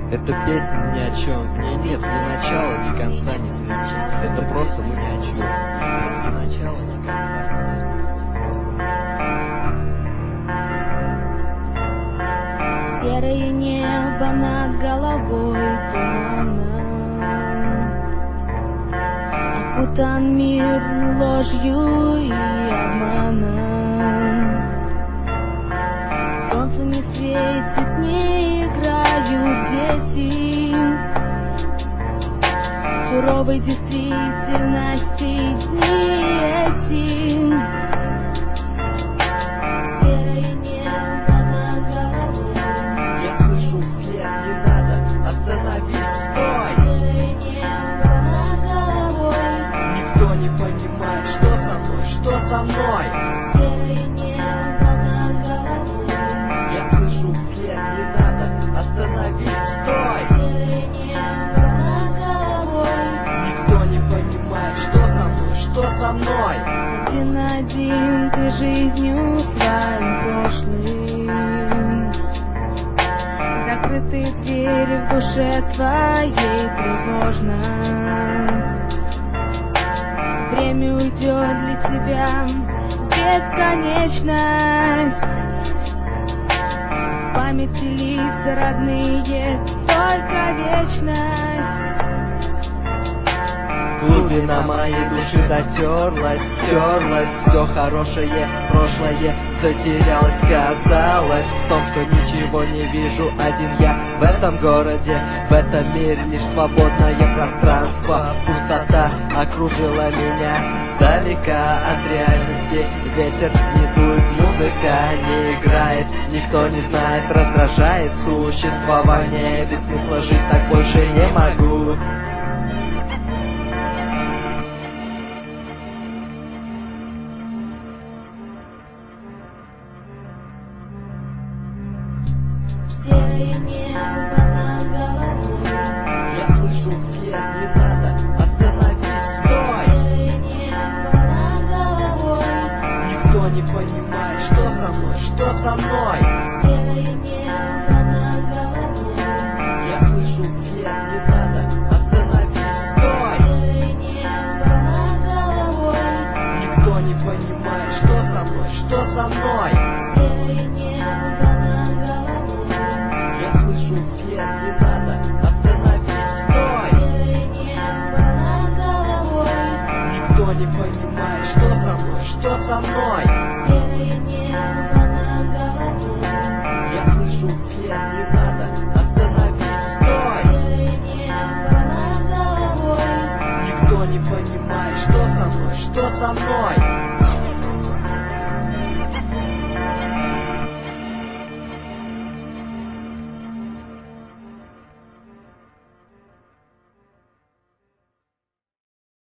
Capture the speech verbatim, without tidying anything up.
Эта песня ни о чем, в ней нет ни начала, ни конца, ни смысла. Это просто мы ни о чем. Нет ни начала, ни конца, ни смысла. Просто мы. Серое небо над головой туманом, окутан мир ложью и обманом. Солнце не светит, не играют дети суровой действительности дни эти. Серое небо над головой. Я слышу вслед, не надо, остановись, стой! Серое небо над головой. Никто не понимает, что со мной, что со мной. Серое небо над головой. Я слышу вслед, не надо, остановись, стой! Серое небо над головой. Никто не понимает, что со мной, что со мной. Один на один ты жизнью своим прошлым. Закрытые двери в душе твоей тревожно. Время уйдет для тебя в бесконечность. В памяти лица родные, только вечность. Глубина моей души дотерлась, стерлась. Все хорошее, прошлое затерялось. Казалось в том, что ничего не вижу один я в этом городе. В этом мире лишь свободное пространство. Пустота окружила меня далека от реальности. Ветер не дует, музыка не играет. Никто не знает, раздражает существование. Без смысла жить так больше не могу. Серое небо над головой. Я слышу вслед, не надо, остановись, стой! Серое небо над головой. Никто не понимает, что со мной, что со мной. Серое небо над головой. Я слышу вслед, не надо, остановись, стой! Серое небо над головой. Никто не понимает, что со мной, что со мной. Серое небо над головой. Я слышу вслед, не надо, остановись, стой! Серое небо над головой. Никто не понимает, что со мной, что со мной. Серое небо над головой. Я слышу вслед, не надо, остановись, стой! Серое небо над головой. Никто не понимает, что со мной, что со мной.